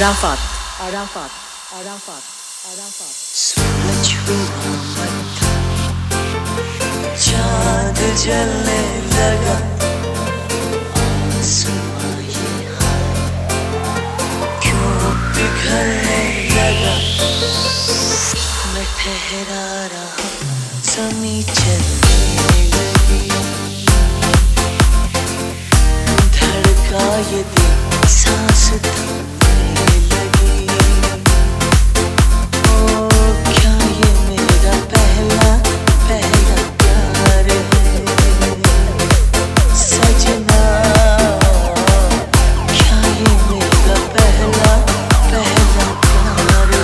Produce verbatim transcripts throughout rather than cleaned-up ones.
Arafat, Arafat, Arafat, Arafat. सूरज हुआ मत्था, चाँद जलने लगा, आसमां ये हाल क्यों पिघलने लगा। मैं ठहरा रहा, ज़मीं चलने लगी, धड़का ये दिल सांस थमने लगी। ओ क्या ये मेरा पहला पहला प्यार है सजना, क्या ये मेरा पहला पहला प्यार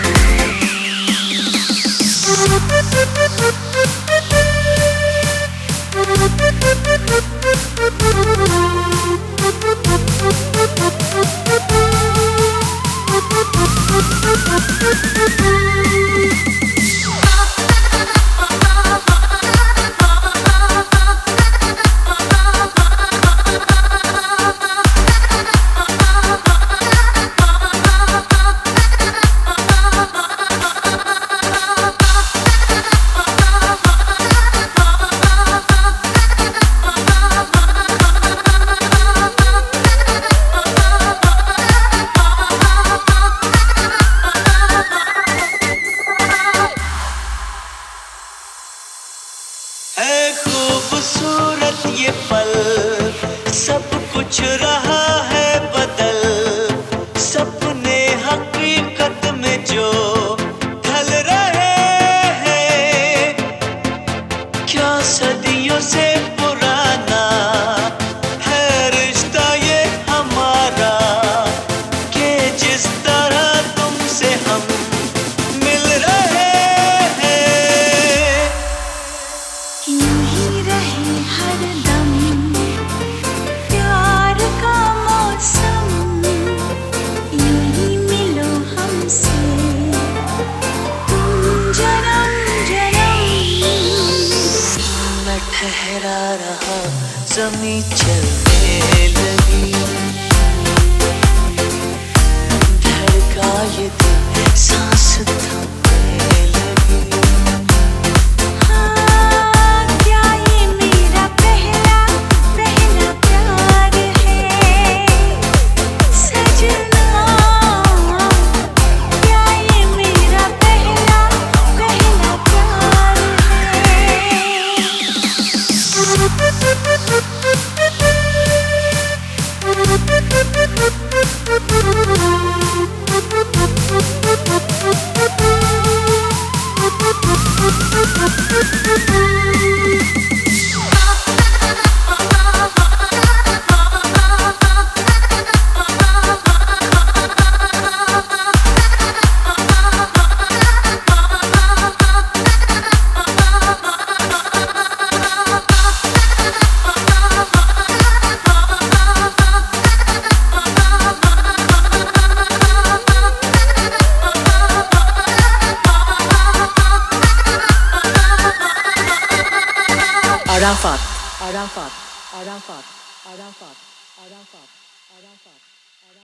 है खूबसूरत ये पल, सब कुछ रहा है बदल, सपने हकीकत में जो ढल रहे हैं, क्या सदियों से पुराना है रिश्ता ये हमारा, कि जिस तरह तुमसे हम मिल रहे हैं। यूं ही रहे हरदम प्यार का मौसम, यूं ही मिलो हमसे तुम जन्म जन्म। मैं ठहरा रहा, ज़मीं चलने लगी, धड़का ये दिल सांस थमने लगी। हाँ, क्या ये मेरा पहला पहला प्यार है सजना, क्या ये मेरा पहला पहला प्यार Arafat, Arafat, Arafat, Arafat, Arafat, Arafat.